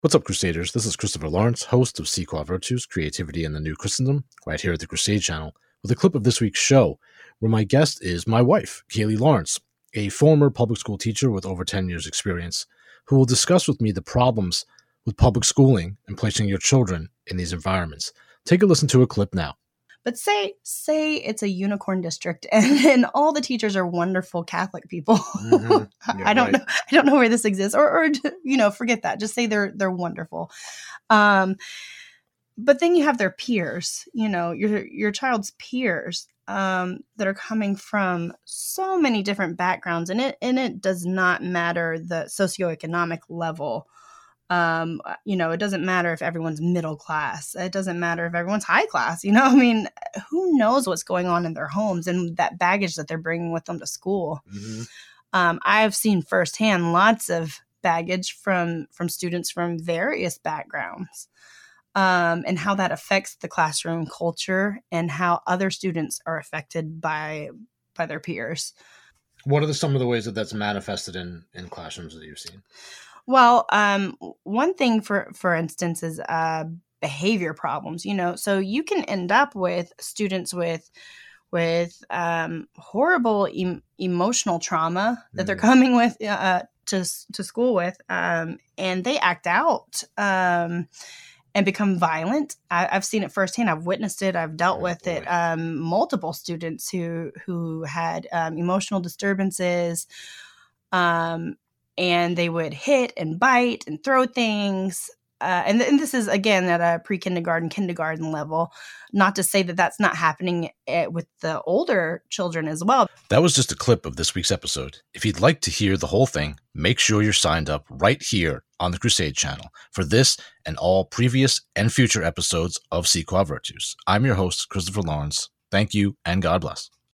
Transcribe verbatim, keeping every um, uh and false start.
What's up, Crusaders? This is Christopher Lawrence, host of Sea Qua Virtues, Creativity and the New Christendom, right here at the Crusade Channel, with a clip of this week's show, where my guest is my wife, Kaylee Lawrence, a former public school teacher with over ten years experience, who will discuss with me the problems with public schooling and placing your children in these environments. Take a listen to a clip now. But say say it's a unicorn district and, and all the teachers are wonderful Catholic people. Mm-hmm. Yeah, I don't right. know. I don't know where this exists, or, or you know, forget that. Just say they're they're wonderful. Um, but then you have their peers. You know, your your child's peers um, that are coming from so many different backgrounds, and it and it does not matter the socioeconomic level. Um, you know, it doesn't matter if everyone's middle class. It doesn't matter if everyone's high class. You know, I mean, who knows what's going on in their homes and that baggage that they're bringing with them to school. Mm-hmm. Um, I've seen firsthand lots of baggage from from students from various backgrounds, um, and how that affects the classroom culture and how other students are affected by by their peers. What are the, some of the ways that that's manifested in, in classrooms that you've seen? Well, um, one thing, for, for instance, is uh, behavior problems, you know, so you can end up with students with with um, horrible em- emotional trauma that mm. they're coming with uh, to, to school with, um, and they act out um, and become violent. I, I've seen it firsthand. I've witnessed it. I've dealt oh, with boy. it. Um, multiple students who, who had um, emotional disturbances, um, and they would hit and bite and throw things. Uh, and, th- and this is, again, at a pre-kindergarten, kindergarten level. Not to say that that's not happening at, with the older children as well. That was just a clip of this week's episode. If you'd like to hear the whole thing, make sure you're signed up right here on the Crusade Channel for this and all previous and future episodes of Sea Qua Virtues. I'm your host, Christopher Lawrence. Thank you, and God bless.